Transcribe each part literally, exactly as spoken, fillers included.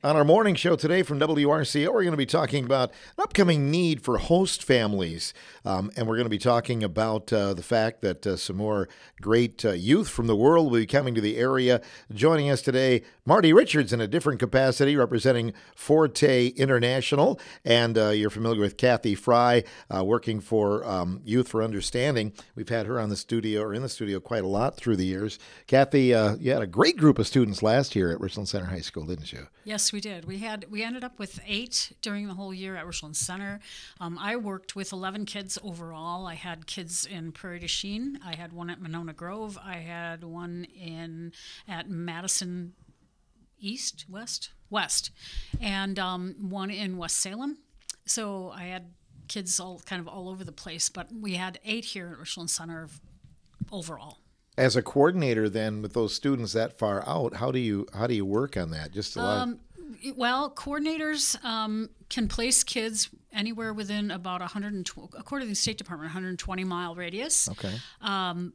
On our morning show today from W R C O, we're going to be talking about an upcoming need for host families. Um, and we're going to be talking about uh, the fact that uh, some more great uh, youth from the world will be coming to the area. Joining us today, Marty Richards in a different capacity, representing Forte International. And uh, you're familiar with Kathy Fry, uh, working for um, Youth for Understanding. We've had her on the studio, or in the studio, quite a lot through the years. Kathy, uh, you had a great group of students last year at Richland Center High School, didn't you? Yes, we did. We had we ended up with eight during the whole year at Richland Center. Um, I worked with eleven kids overall. I had kids in Prairie du Chien. I had one at Monona Grove. I had one in at Madison East, West, West, and um, one in West Salem. So I had kids all kind of all over the place. But we had eight here at Richland Center overall. As a coordinator, then, with those students that far out, how do you how do you work on that? Just a lot. Um, well, coordinators um, can place kids anywhere within about one hundred twenty, according to the State Department, one hundred twenty mile radius. Okay. Um,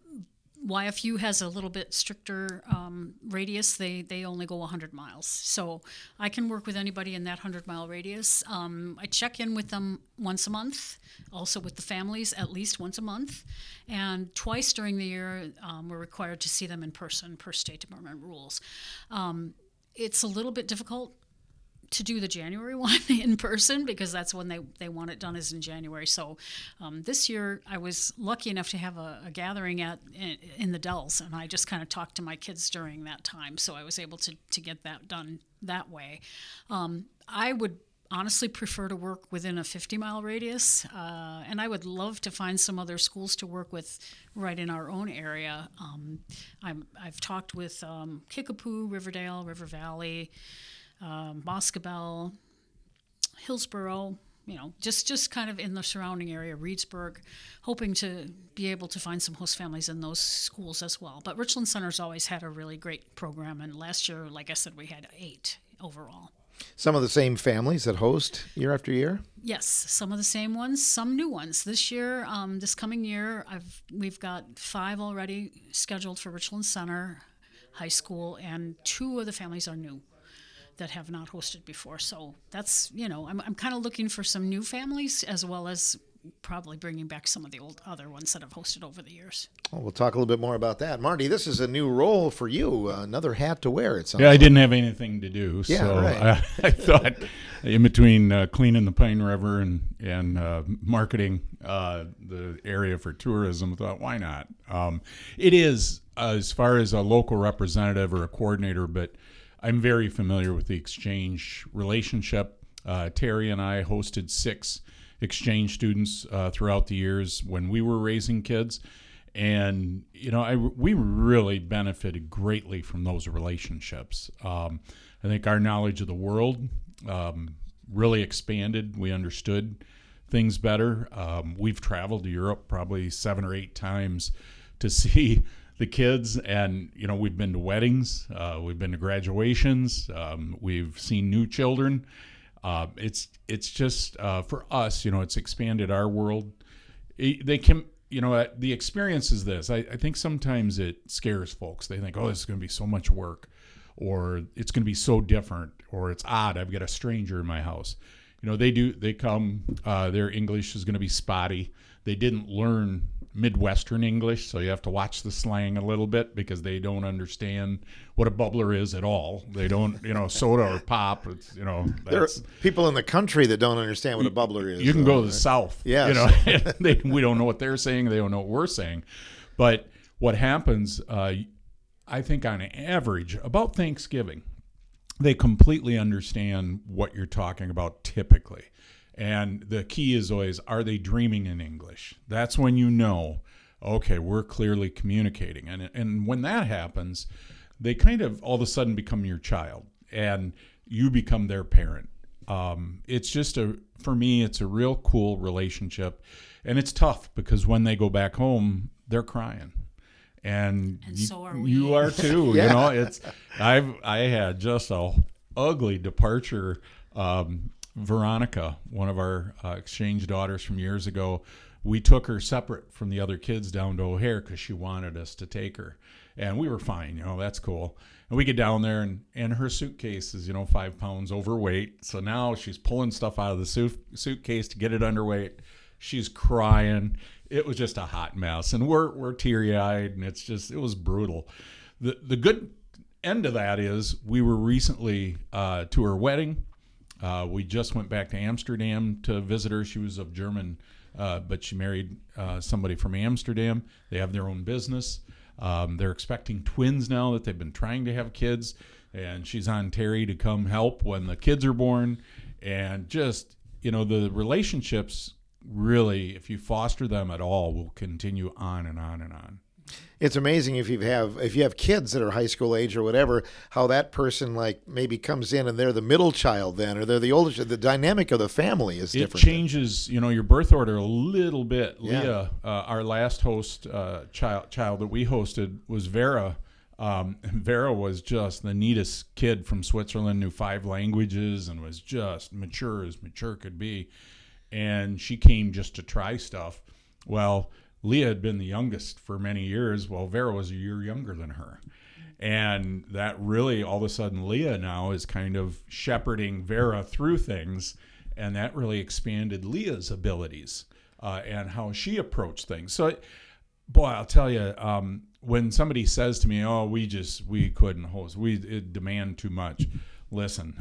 Y F U has a little bit stricter um, radius. They they only go one hundred miles. So I can work with anybody in that one hundred mile radius. Um, I check in with them once a month, also with the families at least once a month. And twice during the year, um, we're required to see them in person per State Department rules. Um, it's a little bit difficult to do the January one in person because that's when they, they want it done is in January. So um, this year I was lucky enough to have a, a gathering at in, in the Dells, and I just kind of talked to my kids during that time. So I was able to, to get that done that way. Um, I would honestly prefer to work within a fifty mile radius, uh, and I would love to find some other schools to work with right in our own area. Um, I'm, I've talked with um, Kickapoo, Riverdale, River Valley, Um, Boscobel, Hillsborough, you know, just, just kind of in the surrounding area, Reedsburg, hoping to be able to find some host families in those schools as well. But Richland Center's always had a really great program, and last year, like I said, we had eight overall. Some of the same families that host year after year? Yes, some of the same ones, some new ones. This year, um, this coming year, I've we've got five already scheduled for Richland Center High School, and two of the families are new that have not hosted before. So that's, you know, I'm I'm kind of looking for some new families as well as probably bringing back some of the old other ones that have hosted over the years. Well, we'll talk a little bit more about that. Marty, this is a new role for you, uh, another hat to wear, it sounds Yeah, I like. didn't have anything to do, Yeah, so right. I, I thought in between uh, cleaning the Pine River and, and uh, marketing uh, the area for tourism, I thought, why not? Um, it is, uh, as far as a local representative or a coordinator, but I'm very familiar with the exchange relationship. Uh, Terry and I hosted six exchange students uh, throughout the years when we were raising kids. And, you know, I, we really benefited greatly from those relationships. Um, I think our knowledge of the world um, really expanded. We understood things better. Um, we've traveled to Europe probably seven or eight times to see the kids, and you know, we've been to weddings, uh, we've been to graduations, um, we've seen new children. Uh, it's it's just uh, for us, you know, it's expanded our world. It, they can, you know, uh, the experience is this. I, I think sometimes it scares folks. They think, oh, this is going to be so much work, or it's going to be so different, or it's odd. I've got a stranger in my house. You know, they do. They come. Uh, their English is going to be spotty. They didn't learn Midwestern English, so you have to watch the slang a little bit because they don't understand what a bubbler is at all. They don't, you know, soda or pop. It's, you know, There are that's, people in the country that don't understand what a bubbler is. you can though, go to the right? South. Yes. You know, they, we don't know what they're saying. They don't know what we're saying. But what happens, uh, I think on average, about Thanksgiving, they completely understand what you're talking about typically. And the key is always, are they dreaming in English? That's when you know, okay, we're clearly communicating. And and when that happens, they kind of all of a sudden become your child, and you become their parent. Um, it's just a, for me, it's a real cool relationship. And it's tough because when they go back home, they're crying. And, And you, so are we. you are too. Yeah. You know, it's I've I had just a ugly departure. Um, Veronica, one of our uh, exchange daughters from years ago, we took her separate from the other kids down to O'Hare because she wanted us to take her. And we were fine, you know, that's cool. And we get down there, and, and her suitcase is, you know, five pounds overweight. So now she's pulling stuff out of the suit, suitcase to get it underweight. She's crying. It was just a hot mess. And we're we're teary-eyed, and it's just, it was brutal. The the good end of that is we were recently uh, to her wedding. Uh, we just went back to Amsterdam to visit her. She was of German, uh, but she married uh, somebody from Amsterdam. They have their own business. Um, they're expecting twins now that they've been trying to have kids, and she's on Terry to come help when the kids are born. And just, you know, the relationships really, if you foster them at all, will continue on and on and on. It's amazing if you have if you have kids that are high school age or whatever, how that person like maybe comes in and they're the middle child then, or they're the older child. The dynamic of the family is it different. It changes, you know, your birth order a little bit. Yeah. Leah, uh, our last host uh, child child that we hosted was Vera. Um, and Vera was just the neatest kid from Switzerland, knew five languages, and was just mature as mature could be. And she came just to try stuff. Well, Leah had been the youngest for many years. Well, Vera was a year younger than her. And that really, all of a sudden, Leah now is kind of shepherding Vera through things. And that really expanded Leah's abilities uh, and how she approached things. So, boy, I'll tell you, um, when somebody says to me, oh, we just, we couldn't host, we it demand too much. Listen,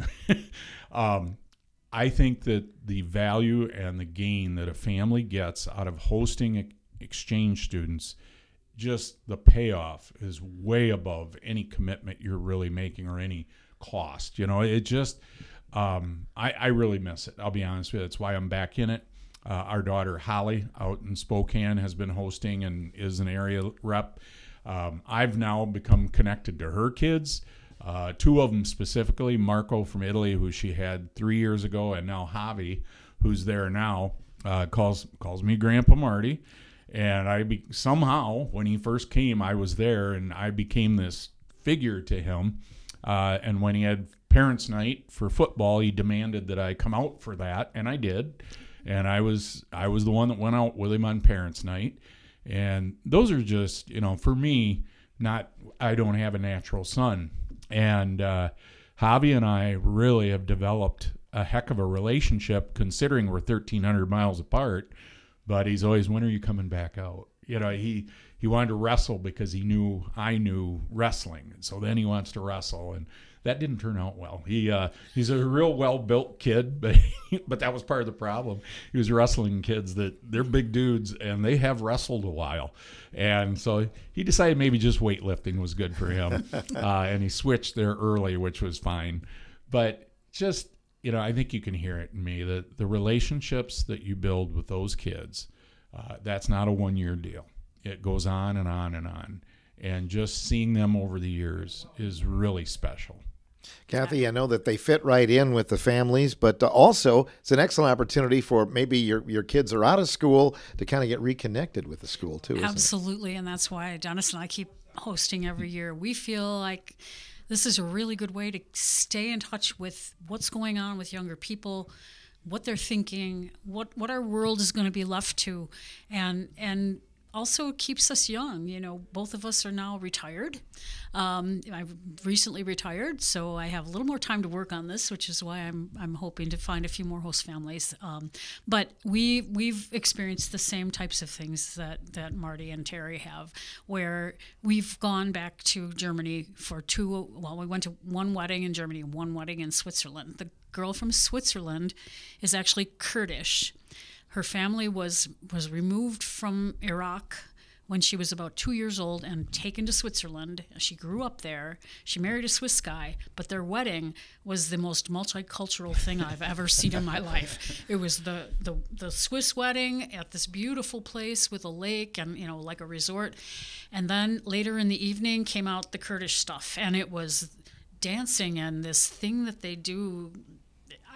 um, I think that the value and the gain that a family gets out of hosting exchange students, just the payoff is way above any commitment you're really making or any cost. You know, it just, um, I, I really miss it. I'll be honest with you. That's why I'm back in it. Uh, our daughter Holly out in Spokane has been hosting and is an area rep. Um, I've now become connected to her kids. Uh, two of them specifically, Marco from Italy, who she had three years ago, and now Javi, who's there now, uh, calls calls me Grandpa Marty. And I be, somehow, when he first came, I was there, and I became this figure to him. Uh, and when he had parents' night for football, he demanded that I come out for that, and I did. And I was I was the one that went out with him on parents' night. And those are just, you know, for me, not I don't have a natural son. And uh, Javi and I really have developed a heck of a relationship, considering we're thirteen hundred miles apart. But he's always, when are you coming back out? You know, he, he wanted to wrestle because he knew I knew wrestling. And so then he wants to wrestle. And that didn't turn out well. He uh, He's a real well-built kid, but but that was part of the problem. He was wrestling kids that they're big dudes, and they have wrestled a while. And so he decided maybe just weightlifting was good for him. uh, and he switched there early, which was fine. But just, you know, I think you can hear it in me, that the relationships that you build with those kids, uh, that's not a one-year deal. It goes on and on and on. And just seeing them over the years is really special. Kathy, I know that they fit right in with the families, but uh, also it's an excellent opportunity for maybe your, your kids are out of school to kind of get reconnected with the school too, isn't it? Absolutely, and that's why Dennis and I keep hosting every year. We feel like this is a really good way to stay in touch with what's going on with younger people, what they're thinking, what, what our world is going to be left to, and and also keeps us young. You know, both of us are now retired. Um, I've recently retired, so I have a little more time to work on this, which is why I'm I'm hoping to find a few more host families. Um, but we we've experienced the same types of things that that Marty and Terry have, where we've gone back to Germany for two. Well, we went to one wedding in Germany, one wedding in Switzerland. The girl from Switzerland is actually Kurdish. Her family was was removed from Iraq when she was about two years old and taken to Switzerland. She grew up there. She married a Swiss guy, but their wedding was the most multicultural thing I've ever seen in my life. It was the, the, the Swiss wedding at this beautiful place with a lake and, you know, like a resort. And then later in the evening came out the Kurdish stuff, and it was dancing and this thing that they do.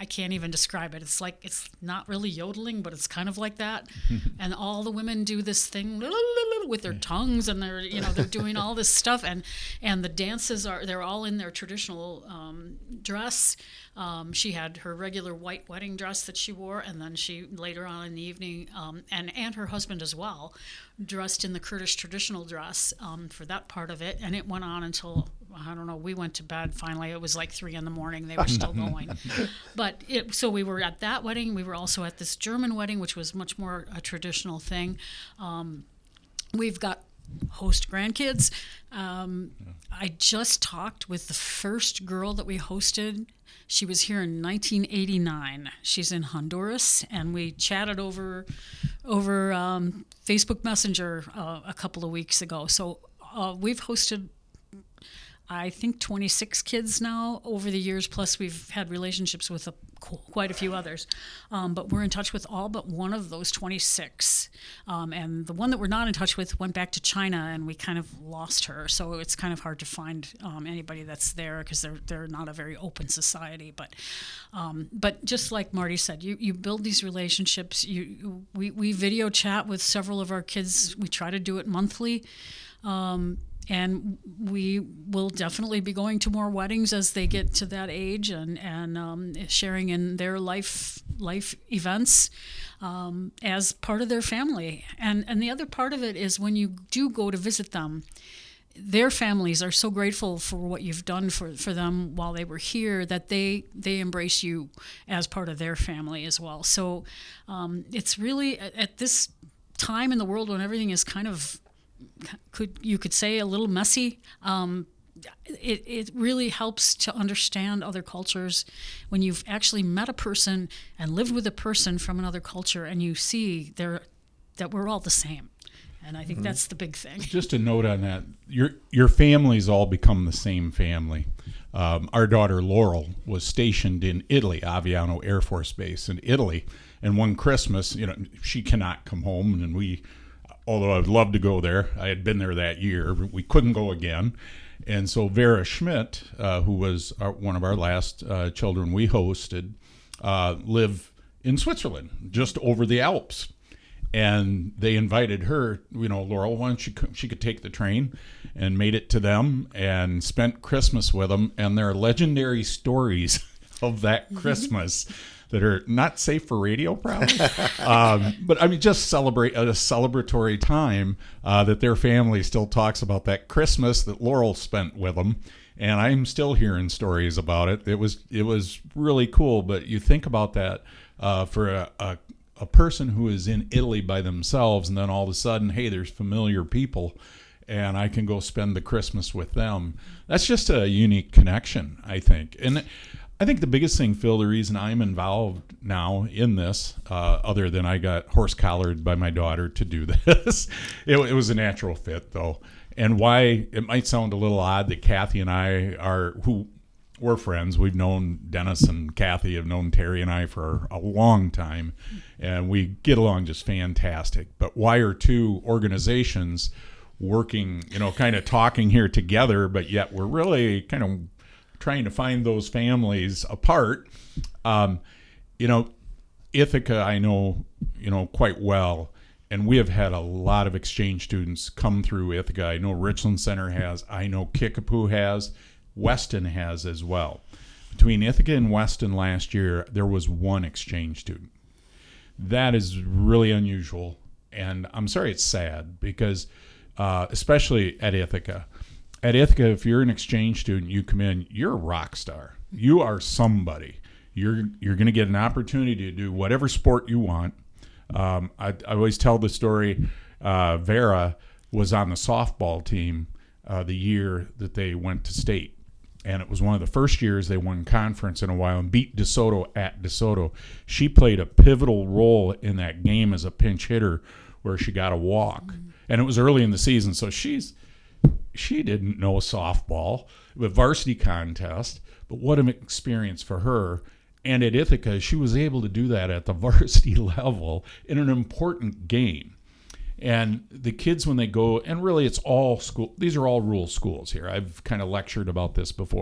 I can't even describe it. It's like, it's not really yodeling, but it's kind of like that. And all the women do this thing with their tongues, and they're, you know, they're doing all this stuff. And, and the dances are, they're all in their traditional um, dress. Um, she had her regular white wedding dress that she wore, and then she later on in the evening, um, and, and her husband as well, dressed in the Kurdish traditional dress um, for that part of it. And it went on until, I don't know, we went to bed finally. It was like three in the morning. They were still going. But it, so we were at that wedding. We were also at this German wedding, which was much more a traditional thing. Um, we've got host grandkids. Um, I just talked with the first girl that we hosted. She was here in nineteen eighty-nine. She's in Honduras, and we chatted over over um, Facebook Messenger uh, a couple of weeks ago. So uh, we've hosted, I think, twenty-six kids now over the years, plus we've had relationships with a, quite a few others. Um, but we're in touch with all but one of those twenty-six. Um, and the one that we're not in touch with went back to China, and we kind of lost her. So it's kind of hard to find um, anybody that's there, because they're they're not a very open society. But um, but just like Marty said, you, you build these relationships. You we, we video chat with several of our kids. We try to do it monthly. Um, And we will definitely be going to more weddings as they get to that age, and and um, sharing in their life life events um, as part of their family. And and the other part of it is, when you do go to visit them, their families are so grateful for what you've done for, for them while they were here, that they they embrace you as part of their family as well. So um, it's really at, at this time in the world when everything is kind of, could you could say, a little messy, um, it, it really helps to understand other cultures when you've actually met a person and lived with a person from another culture, and you see they're, that we're all the same. And I think mm-hmm. that's the big thing. Just a note on that. Your your families all become the same family. Um, our daughter Laurel was stationed in Italy, Aviano Air Force Base in Italy. And one Christmas, you know, she cannot come home, and we... although I'd love to go there, I had been there that year. We couldn't go again. And so Vera Schmidt, uh, who was our, one of our last uh, children we hosted, uh, lived in Switzerland, just over the Alps. And they invited her, you know, Laurel, why don't you, she could take the train, and made it to them and spent Christmas with them. And there are legendary stories of that Christmas that are not safe for radio, probably. um, but I mean, just celebrate a celebratory time uh, that their family still talks about that Christmas that Laurel spent with them. And I'm still hearing stories about it. It was it was really cool. But you think about that uh, for a, a, a person who is in Italy by themselves, and then all of a sudden, hey, there's familiar people, and I can go spend the Christmas with them. That's just a unique connection, I think. And I think the biggest thing, Phil, the reason I'm involved now in this, uh, other than I got horse-collared by my daughter to do this, it, it was a natural fit, though. And why it might sound a little odd that Kathy and I are, who we're friends, we've known Dennis and Kathy have known Terry and I for a long time, and we get along just fantastic. But why are two organizations working, you know, kind of talking here together, but yet we're really kind of trying to find those families apart? Um, you know, Ithaca, I know, you know, quite well, and we have had a lot of exchange students come through Ithaca. I know Richland Center has, I know Kickapoo has, Weston has as well. Between Ithaca and Weston last year, there was one exchange student. That is really unusual, and I'm sorry, it's sad, because uh, especially at Ithaca, At Ithaca, if you're an exchange student, you come in, you're a rock star. You are somebody. You're you're going to get an opportunity to do whatever sport you want. Um, I, I always tell the story. Uh, Vera was on the softball team uh, the year that they went to state, and it was one of the first years they won conference in a while and beat DeSoto at DeSoto. She played a pivotal role in that game as a pinch hitter, where she got a walk, mm-hmm. and it was early in the season, so she's. She didn't know softball, the varsity contest, but what an experience for her. And at Ithaca, she was able to do that at the varsity level in an important game. And the kids, when they go, and really it's all school, these are all rural schools here. I've kind of lectured about this before.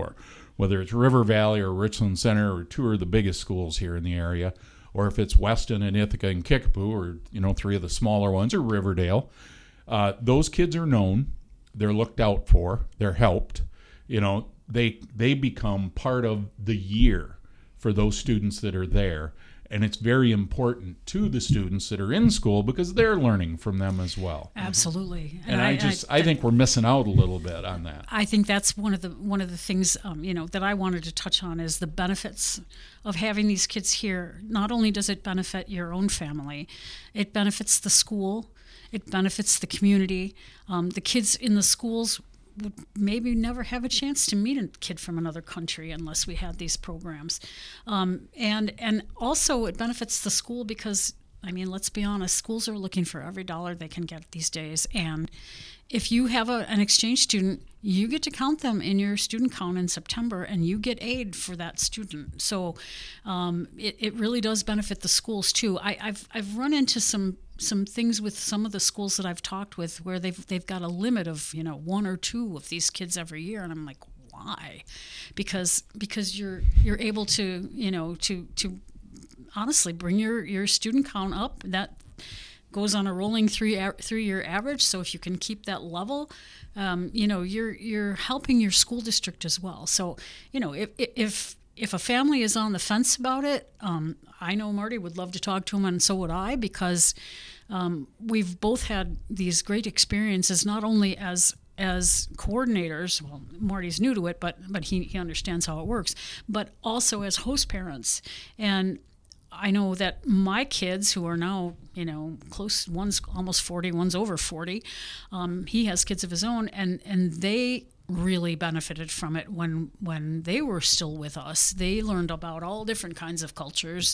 whether it's River Valley or Richland Center or two of the biggest schools here in the area, or if it's Weston and Ithaca and Kickapoo, or, you know, three of the smaller ones, or Riverdale, uh, those kids are known, they're looked out for, they're helped. You know, they they become part of the year for those students that are there. And it's very important to the students that are in school because they're learning from them as well. Absolutely. And, and I, I just I, I think we're missing out a little bit on that. I think that's one of the one of the things um, you know that I wanted to touch on is the benefits of having these kids here. Not only does it benefit your own family, it benefits the school, it benefits the community. Um, the kids in the schools would maybe never have a chance to meet a kid from another country unless we had these programs. Um, and and also it benefits the school because, I mean, let's be honest, schools are looking for every dollar they can get these days. And if you have a, an exchange student, you get to count them in your student count in September, and you get aid for that student. So um, it, it really does benefit the schools too. I, I've I've run into some some things with some of the schools that I've talked with where they've they've got a limit of, you know, one or two of these kids every year, and I'm like, why? Because because you're you're able to, you know, to to honestly bring your, your student count up. That goes on a rolling three three year average. So if you can keep that level, um, you know, you're you're helping your school district as well. So, you know, if if if a family is on the fence about it, um, I know Marty would love to talk to him, and so would I, because um, we've both had these great experiences, not only as as coordinators. Well, Marty's new to it, but but he, he understands how it works, but also as host parents. And I know that my kids, who are now, you know, close, one's almost forty, one's over forty, um, he has kids of his own, and, and they really benefited from it when when they were still with us. They learned about all different kinds of cultures.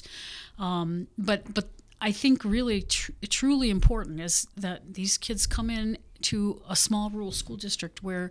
Um, but but I think really tr- truly important is that these kids come in to a small rural school district where,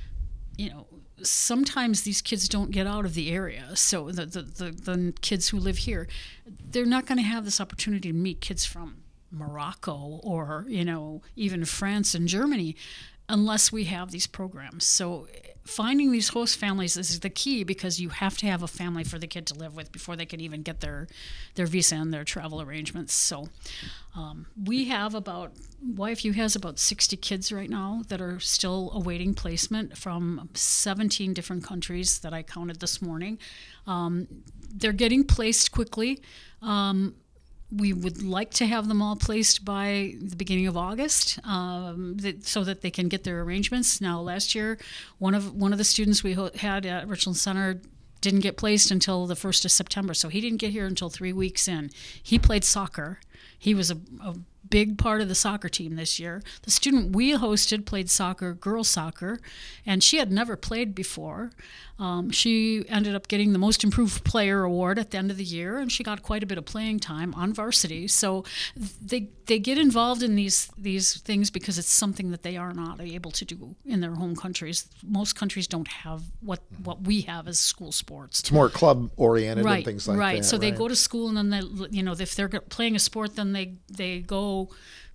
you know, sometimes these kids don't get out of the area. So the the, the, the kids who live here, they're not going to have this opportunity to meet kids from Morocco or, you know, even France and Germany unless we have these programs. So finding these host families is the key, because you have to have a family for the kid to live with before they can even get their, their visa and their travel arrangements. So um, we have about, Y F U has about sixty kids right now that are still awaiting placement from seventeen different countries that I counted this morning. Um, they're getting placed quickly. Um, We would like to have them all placed by the beginning of August, um, that, so that they can get their arrangements. Now, last year, one of one of the students we ho- had at Richland Center didn't get placed until the first of September, so he didn't get here until three weeks in. He played soccer. He was a, a big part of the soccer team this year. The student we hosted played soccer, girls soccer, and she had never played before. Um, she ended up getting the Most Improved Player award at the end of the year, and she got quite a bit of playing time on varsity. So they they get involved in these these things because it's something that they are not able to do in their home countries. Most countries don't have what, what we have as school sports. It's more club oriented right, and things like right. that. So right. they go to school, and then they, you know, if they're playing a sport, then they they go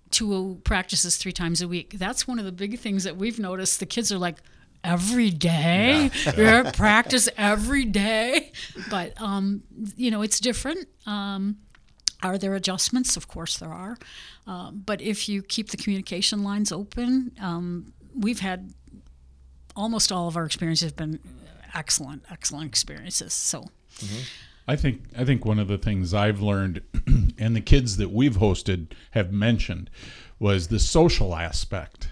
to practices three times a week. That's one of the big things that we've noticed. The kids are like, every day? Yeah. You're at practice every day? But, um, you know, it's different. Um, are there adjustments? Of course there are. Um, but if you keep the communication lines open, um, we've had almost all of our experiences have been excellent, excellent experiences. So mm-hmm. I think I think one of the things I've learned, and the kids that we've hosted have mentioned, was the social aspect.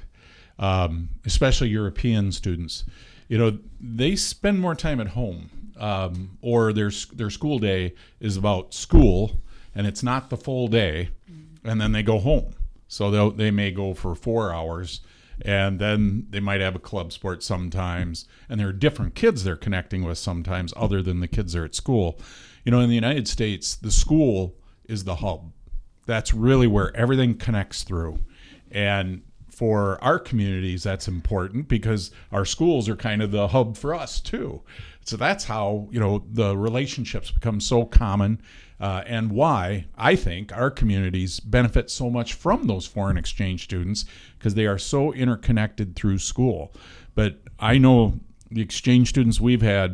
Um, especially European students, you know, they spend more time at home, um, or their their school day is about school, and it's not the full day, and then they go home. So they they may go for four hours, and then they might have a club sport sometimes, and there are different kids they're connecting with sometimes, other than the kids that are at school. You know, in the United States, the school is the hub. That's really where everything connects through, and for our communities, that's important because our schools are kind of the hub for us too. So that's how, you know, the relationships become so common, uh, and why I think our communities benefit so much from those foreign exchange students, because they are so interconnected through school. But I know the exchange students we've had,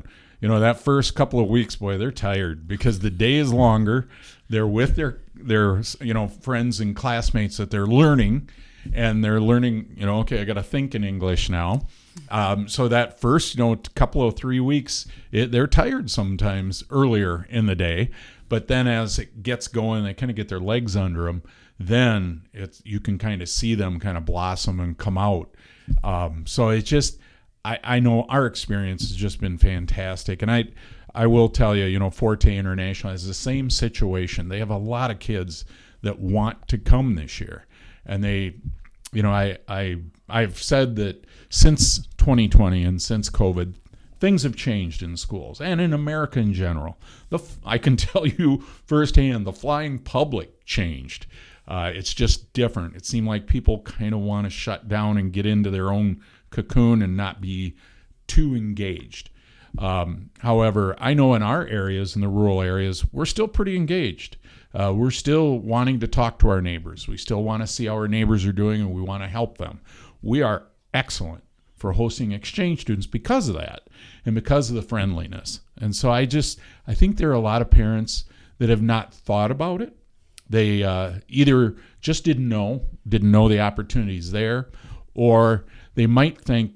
you know, that first couple of weeks, boy, they're tired because the day is longer. They're with their their you know friends and classmates that they're learning, and they're learning. You know, okay, I got to think in English now. Um, so that first, you know, couple of three weeks, it, they're tired sometimes earlier in the day, but then as it gets going, they kind of get their legs under them. Then it's you can kind of see them kind of blossom and come out. Um, so it's just, I, I know our experience has just been fantastic, and I I will tell you, you know, Forte International has the same situation. They have a lot of kids that want to come this year, and they, you know, I I I've said that since twenty twenty and since COVID, things have changed in schools and in America in general. The I can tell you firsthand, the flying public changed. Uh, it's just different. It seemed like people kind of want to shut down and get into their own cocoon and not be too engaged. Um, however, I know in our areas, in the rural areas, we're still pretty engaged. Uh, we're still wanting to talk to our neighbors. We still want to see how our neighbors are doing, and we want to help them. We are excellent for hosting exchange students because of that and because of the friendliness. And so I just, I think there are a lot of parents that have not thought about it. They uh, either just didn't know, didn't know the opportunities there, or they might think,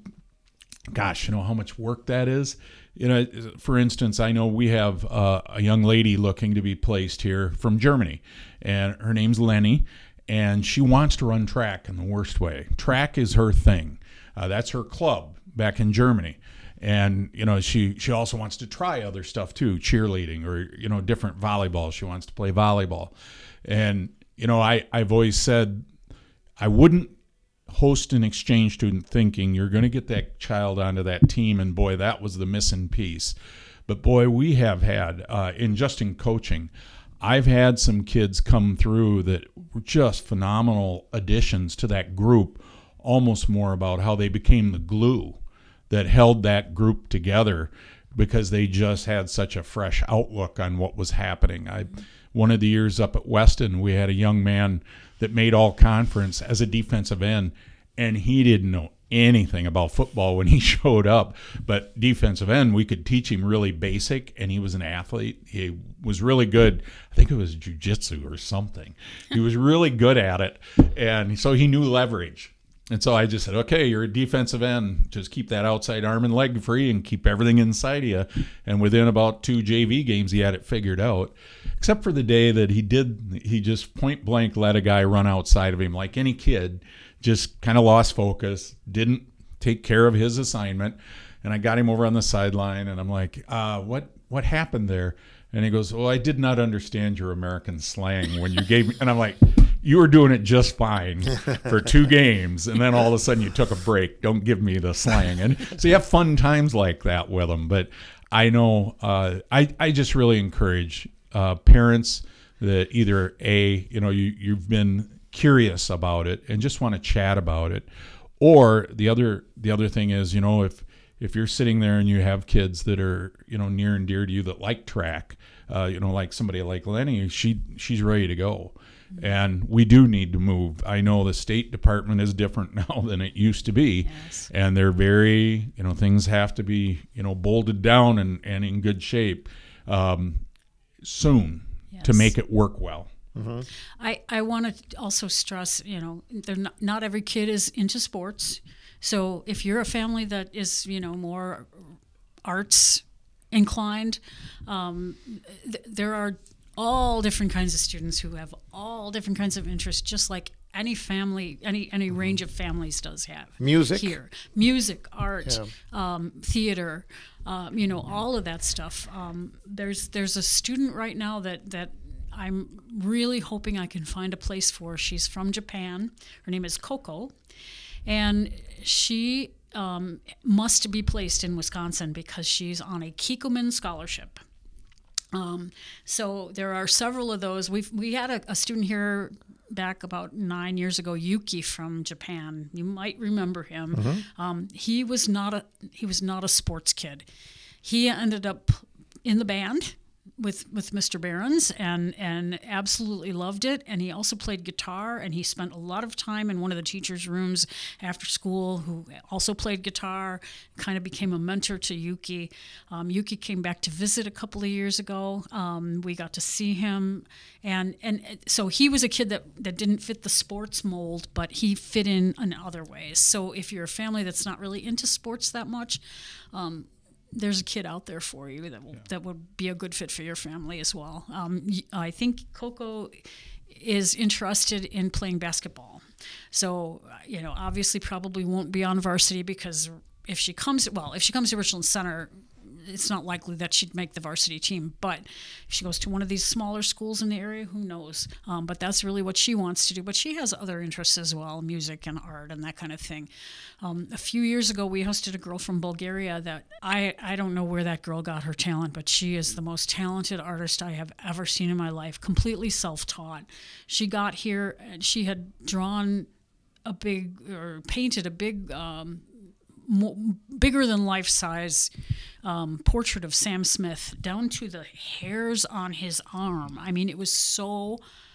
gosh, you know how much work that is? You know, for instance, I know we have uh, a young lady looking to be placed here from Germany, and her name's Lenny, and she wants to run track in the worst way. Track is her thing. Uh, that's her club back in Germany. And, you know, she, she also wants to try other stuff too, cheerleading or, you know, different volleyball. She wants to play volleyball. And, you know, I, I've always said I wouldn't host an exchange student thinking you're going to get that child onto that team, and boy, that was the missing piece. But boy, we have had, uh, in just in coaching, I've had some kids come through that were just phenomenal additions to that group, almost more about how they became the glue that held that group together because they just had such a fresh outlook on what was happening. I, one of the years up at Weston, we had a young man that made all conference as a defensive end, and he didn't know anything about football when he showed up. But defensive end, we could teach him really basic, and he was an athlete. He was really good. I think it was jiu-jitsu or something. He was really good at it, and so he knew leverage. And so I just said, okay, you're a defensive end. Just keep that outside arm and leg free and keep everything inside of you. And within about two J V games, he had it figured out, except for the day that he did, he just point blank let a guy run outside of him like any kid, just kind of lost focus, didn't take care of his assignment. And I got him over on the sideline, and I'm like, uh, what, what happened there? And he goes, well, I did not understand your American slang when you gave me. And I'm like, you were doing it just fine for two games, and then all of a sudden you took a break. Don't give me the slang. And so you have fun times like that with them. But I know uh, I, I just really encourage uh, parents that either, A, you know, you, you've been curious about it and just want to chat about it, or the other the other thing is, you know, if if you're sitting there and you have kids that are, you know, near and dear to you that like track, uh, you know, like somebody like Lenny, she she's ready to go. And we do need to move. I know the State Department is different now than it used to be. Yes. And they're very, you know, things have to be, you know, bolted down and, and in good shape um, soon Yes. to make it work well. Mm-hmm. I, I want to also stress, you know, they're not, not every kid is into sports. So if you're a family that is, you know, more arts inclined, um, th- there are all different kinds of students who have all different kinds of interests, just like any family, any any range of families does have. Music? Here. Music, art, Yeah. um, theater, um, you know, all of that stuff. Um, there's there's a student right now that, that I'm really hoping I can find a place for. She's from Japan. Her name is Coco. And she um, must be placed in Wisconsin because she's on a Kikkoman scholarship. Um, so there are several of those. We've we had a, a student here back about nine years ago, Yuki from Japan. You might remember him. Mm-hmm. Um, he was not a he was not a sports kid. He ended up in the band, with with Mister Behrens and and absolutely loved it. And he also played guitar, and he spent a lot of time in one of the teachers' rooms after school, who also played guitar, kind of became a mentor to Yuki. Um, Yuki came back to visit a couple of years ago. Um, we got to see him, and and so he was a kid that, that didn't fit the sports mold, but he fit in in other ways. So if you're a family that's not really into sports that much, um, there's a kid out there for you that will, yeah. that would be a good fit for your family as well. Um, I think Coco is interested in playing basketball. So, you know, obviously probably won't be on varsity, because if she comes, well, if she comes to Richland Center, it's not likely that she'd make the varsity team. But if she goes to one of these smaller schools in the area, who knows? Um, but that's really what she wants to do. But she has other interests as well, music and art and that kind of thing. Um, a few years ago, we hosted a girl from Bulgaria that I, I don't know where that girl got her talent, but she is the most talented artist I have ever seen in my life, completely self-taught. She got here and she had drawn a big, or painted a big, um, More, bigger than life size um, portrait of Sam Smith, down to the hairs on his arm. I mean, it was so,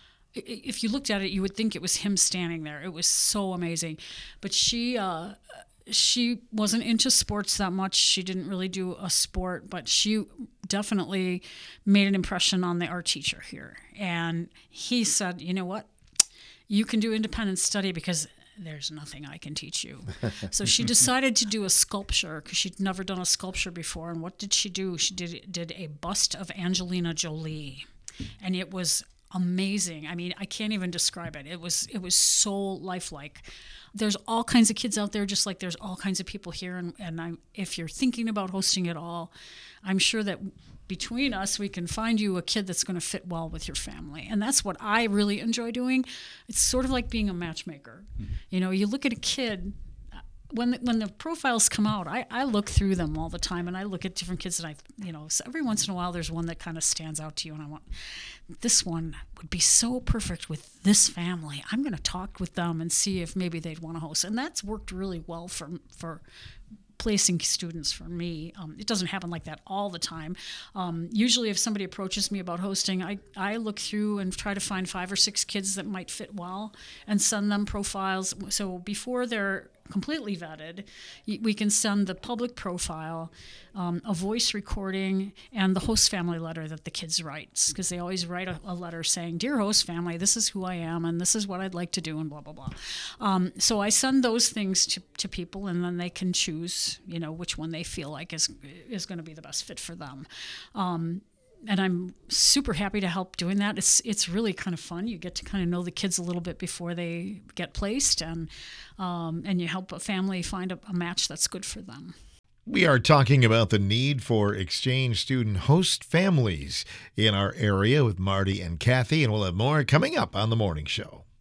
if you looked at it, you would think it was him standing there. It was so amazing. But she uh, she wasn't into sports that much. She didn't really do a sport, but she definitely made an impression on the art teacher here. And he said, you know what, you can do independent study because there's nothing I can teach you. So she decided to do a sculpture, because she'd never done a sculpture before. And what did she do? She did did a bust of Angelina Jolie, and it was amazing. I mean, I can't even describe it. It was it was so lifelike. There's all kinds of kids out there, just like there's all kinds of people here. And, and I, if you're thinking about hosting it all, I'm sure that between us, we can find you a kid that's going to fit well with your family. And that's what I really enjoy doing. It's sort of like being a matchmaker. Mm-hmm. You know, you look at a kid, when the, when the profiles come out, I, I look through them all the time, and I look at different kids, and I, you know, so every once in a while there's one that kind of stands out to you, and I want, this one would be so perfect with this family. I'm going to talk with them and see if maybe they'd want to host. And that's worked really well for for placing students for me. Um, it doesn't happen like that all the time. Um, usually if somebody approaches me about hosting, I, I look through and try to find five or six kids that might fit well and send them profiles. So before they're completely vetted, we can send the public profile, um, a voice recording, and the host family letter that the kids write, because they always write a, a letter saying, "Dear host family, this is who I am, and this is what I'd like to do," and blah, blah, blah. Um, so I send those things to, to people, and then they can choose, you know, which one they feel like is is going to be the best fit for them. Um, And I'm super happy to help doing that. It's it's really kind of fun. You get to kind of know the kids a little bit before they get placed, and um, and you help a family find a, a match that's good for them. We are talking about the need for exchange student host families in our area with Marty and Kathy, and we'll have more coming up on The Morning Show.